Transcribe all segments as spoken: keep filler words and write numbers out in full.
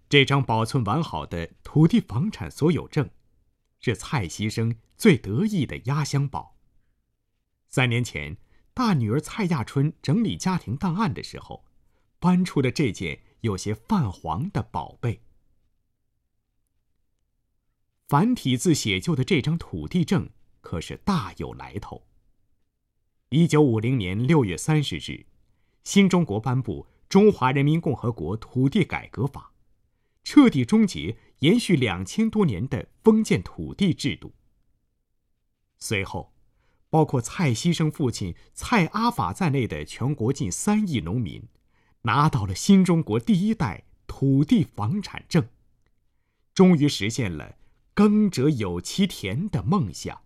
这张保存完好的土地房产所有证，是蔡锡生最得意的压箱宝。三年前，大女儿蔡亚春整理家庭档案的时候，搬出了这件有些泛黄的宝贝。繁体字写就的这张土地证可是大有来头。一九五零年六月三十日，新中国颁布《中华人民共和国土地改革法》，彻底终结延续两千多年的封建土地制度。随后，包括蔡锡生父亲蔡阿法在内的全国近三亿农民，拿到了新中国第一代土地房产证，终于实现了耕者有其田的梦想。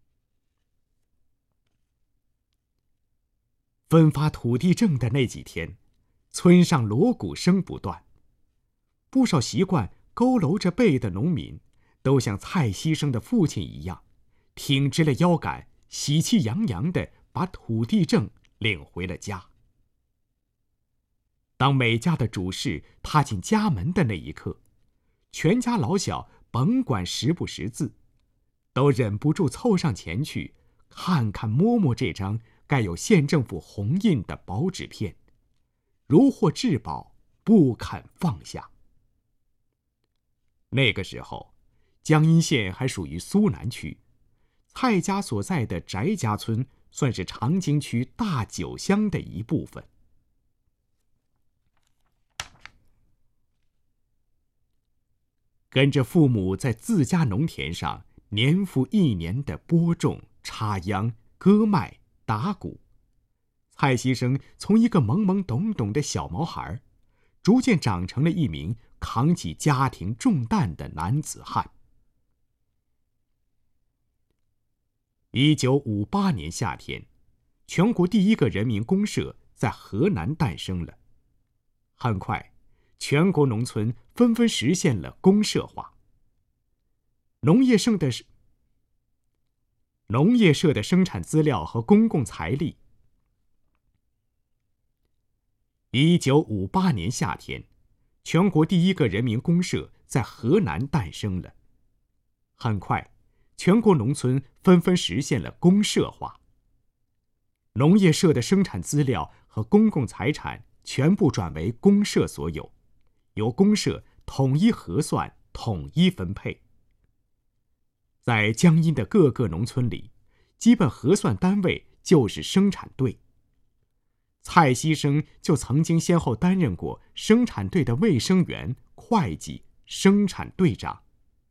分发土地证的那几天，村上锣鼓声不断，不少习惯佝偻着背的农民，都像蔡锡生的父亲一样，挺直了腰杆，喜气洋洋地把土地证领回了家。当每家的主事踏进家门的那一刻，全家老小甭管识不识字，都忍不住凑上前去看看摸摸这张盖有县政府红印的薄纸片，如获至宝，不肯放下。那个时候，江阴县还属于苏南区，蔡家所在的翟家村算是长津区大九乡的一部分。跟着父母在自家农田上年复一年的播种、插秧、割麦、打谷，蔡锡生从一个懵懵懂懂的小毛孩，逐渐长成了一名扛起家庭重担的男子汉。一九五八年夏天，全国第一个人民公社在河南诞生了。很快，全国农村纷纷实现了公社化。农业社的农业社的生产资料和公共财力。一九五八年夏天，全国第一个人民公社在河南诞生了。很快，全国农村纷纷实现了公社化。农业社的生产资料和公共财产全部转为公社所有，由公社统一核算、统一分配。在江阴的各个农村里，基本核算单位就是生产队。蔡锡生就曾经先后担任过生产队的卫生员、会计、生产队长。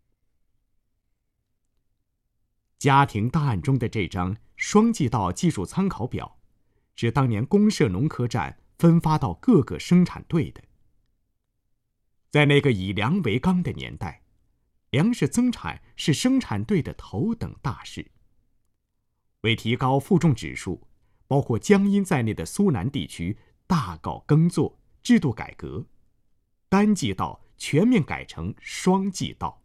家庭档案中的这张双季道技术参考表，是当年公社农科站分发到各个生产队的。在那个以粮为纲的年代，粮食增产是生产队的头等大事。为提高负重指数，包括江阴在内的苏南地区大搞耕作制度改革，单季道全面改成双季道。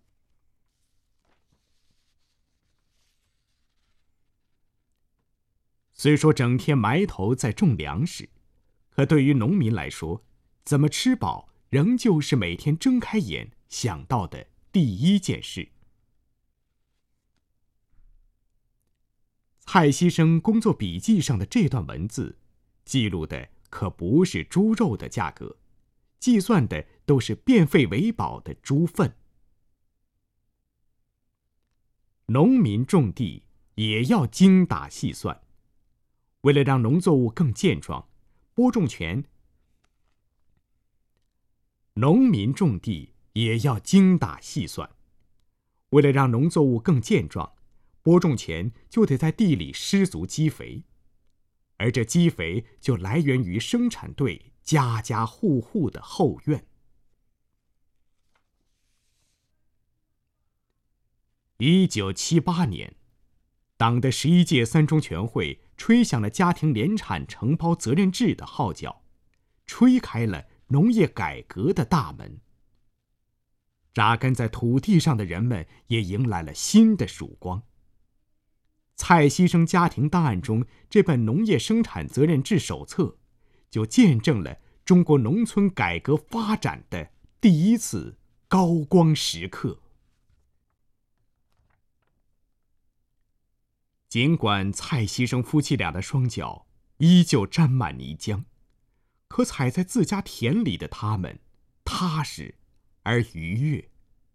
虽说整天埋头在种粮食，可对于农民来说，怎么吃饱仍旧是每天睁开眼想到的第一件事。蔡锡生工作笔记上的这段文字，记录的可不是猪肉的价格，计算的都是变废为宝的猪粪。农民种地也要精打细算，为了让农作物更健壮，播种前，农民种地也要精打细算，为了让农作物更健壮，播种前就得在地里施足积肥，而这积肥就来源于生产队家家户户的后院。一九七八年，党的十一届三中全会吹响了家庭联产承包责任制的号角，吹开了农业改革的大门。扎根在土地上的人们也迎来了新的曙光。蔡锡生家庭档案中这本农业生产责任制手册，就见证了中国农村改革发展的第一次高光时刻。尽管蔡锡生夫妻俩的双脚依旧沾满泥浆，可踩在自家田里的他们踏实而愉悦。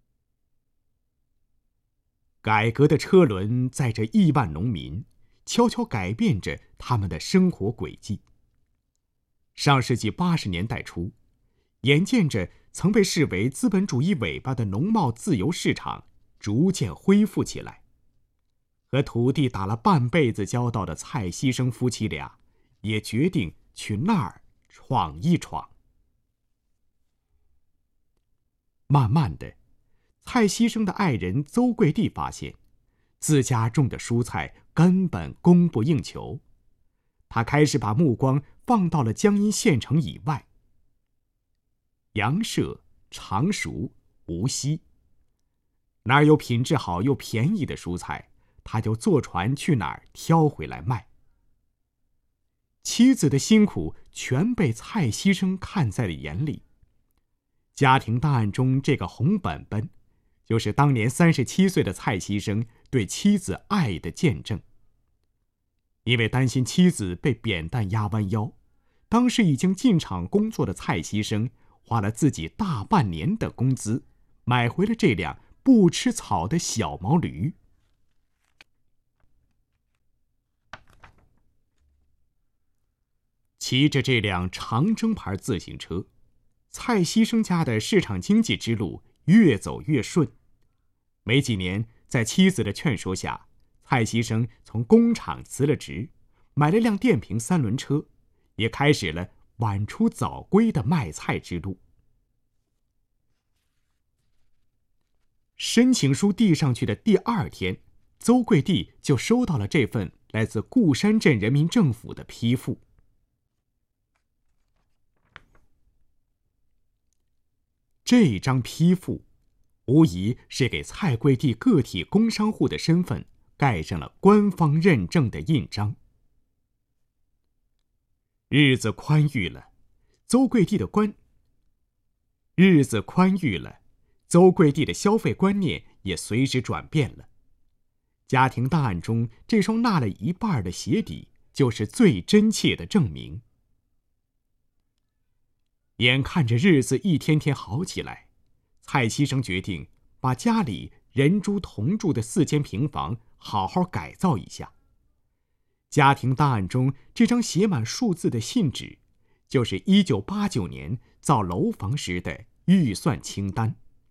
改革的车轮载着亿万农民，悄悄改变着他们的生活轨迹。上世纪八十年代初，眼见着曾被视为资本主义尾巴的农贸自由市场逐渐恢复起来，和土地打了半辈子交道的蔡锡生夫妻俩也决定去那儿闯一闯。慢慢的，蔡锡生的爱人邹贵娣发现，自家种的蔬菜根本供不应求，他开始把目光放到了江阴县城以外。阳社、常熟、无锡，哪儿有品质好又便宜的蔬菜，他就坐船去哪儿挑回来卖。妻子的辛苦全被蔡锡生看在了眼里。家庭档案中这个红本本，就是当年三十七岁的蔡锡生对妻子爱的见证。因为担心妻子被扁担压弯腰，当时已经进厂工作的蔡锡生花了自己大半年的工资，买回了这辆不吃草的小毛驴。骑着这辆长征牌自行车，蔡锡生家的市场经济之路越走越顺。没几年，在妻子的劝说下，蔡锡生从工厂辞了职，买了辆电瓶三轮车，也开始了晚出早归的卖菜之路。申请书递上去的第二天，邹贵娣就收到了这份来自固山镇人民政府的批复。这张批复无疑是给蔡贵娣个体工商户的身份盖上了官方认证的印章。日子宽裕了，邹贵娣的官日子宽裕了，邹贵娣的消费观念也随之转变了。家庭档案中这双纳了一半的鞋底，就是最真切的证明。眼看着日子一天天好起来，蔡锡生决定把家里人猪同住的四间平房好好改造一下。家庭档案中这张写满数字的信纸，就是一九八九年造楼房时的预算清单。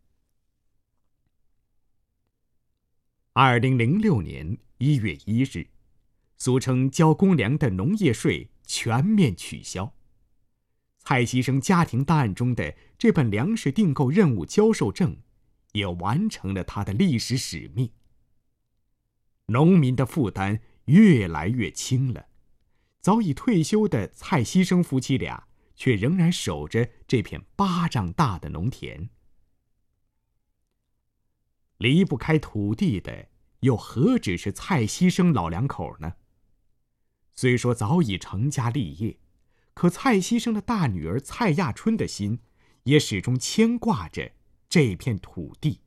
二零零六年一月一日，俗称交公粮的农业税全面取消。蔡锡生家庭档案中的这本粮食订购任务交收证，也完成了他的历史使命。农民的负担越来越轻了，早已退休的蔡锡生夫妻俩却仍然守着这片巴掌大的农田。离不开土地的，又何止是蔡锡生老两口呢？虽说早已成家立业，可蔡锡生的大女儿蔡亚春的心也始终牵挂着这片土地。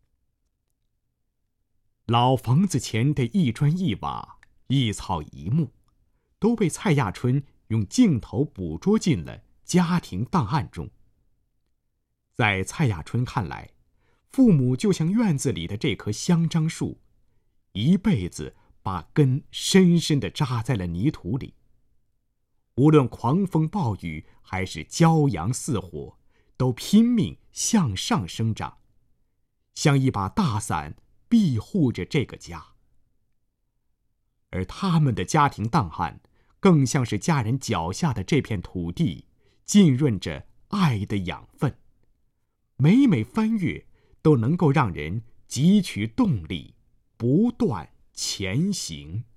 老房子前的一砖一瓦、一草一木，都被蔡亚春用镜头捕捉进了家庭档案中。在蔡亚春看来，父母就像院子里的这棵香樟树，一辈子把根深深地扎在了泥土里。无论狂风暴雨还是骄阳似火，都拼命向上生长，像一把大伞庇护着这个家。而他们的家庭档案，更像是家人脚下的这片土地，浸润着爱的养分，每每翻阅，都能够让人汲取动力，不断前行。